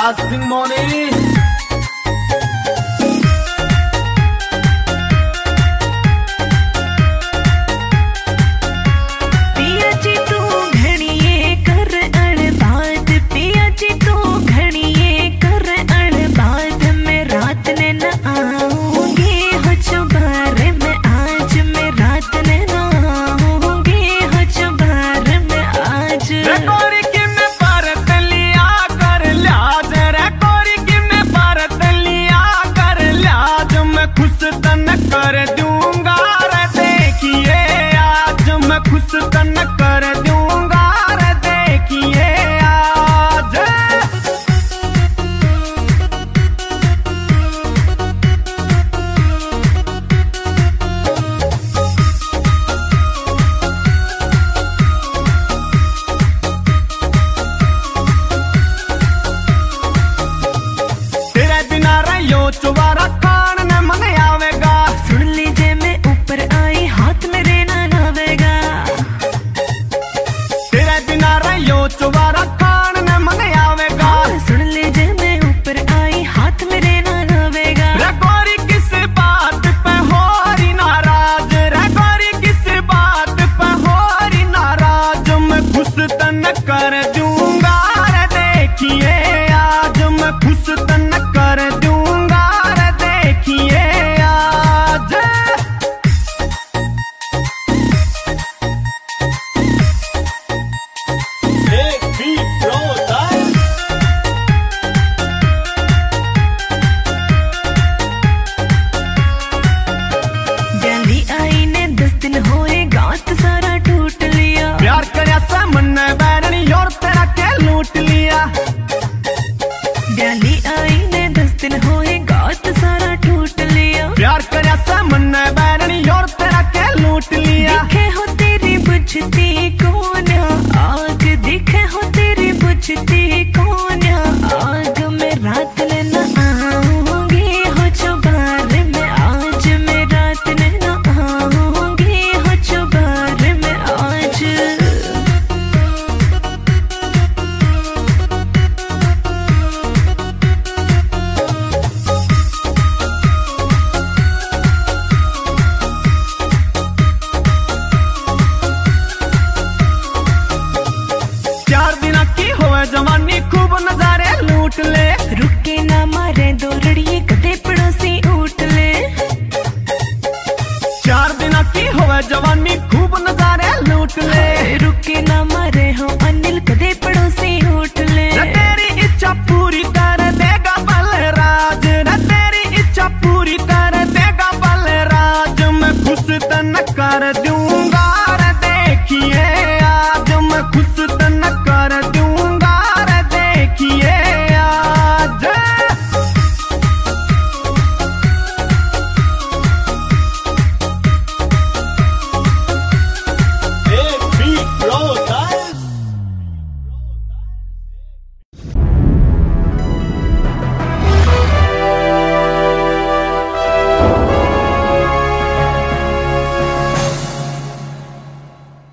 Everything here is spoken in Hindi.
राज सिंह मोनी। चुबारा खान ने मन आवेगा, सुन लीजिए मैं ऊपर आई हाथ मेरे ना नावेगा। तेरे बिना रहियो चुबारा खान ने मन आवेगा, सुन लीजिए मैं ऊपर आई हाथ मेरे ना नावेगा। रे गोरी किस बात पे हो रही नाराज, रे गोरी किस बात पे हो रही नाराज, मैं खुश तन कर दूंगा रे देखिए आज, मैं खुश तन कर दूंगा आज। गली आई ने 10 दिन होए गात सारा टूट लिया, प्यार करया सा मन बैरनी और तेरा के लूट लिया। गली आई ने 10 दिन होए गात सारा टूट लिया, प्यार करया सा मन बैरनी और तेरा के लूट लिया। दिखे हो तेरी बुझती कौन आग, दिखे हो तेरी बुझती कौन आग, मैं रात ने न आऊंगी हो चुबार में आज, मैं रात ने न आऊंगी हो चुबार में आज। जवानी खूब नजारे लूट ले, रुके ना मारे दो लड़िए कदे पड़ोसी उठ ले। 4 दिन की होवे जवानी खूब नजारे लूट ले, रुके ना मारे हो अनिल कदे पड़ोसी उठ ले। तेरी इच्छा पूरी कर देगा बलराज, तेरी इच्छा पूरी कर देगा बलराज, मैं खुश तन कर दूं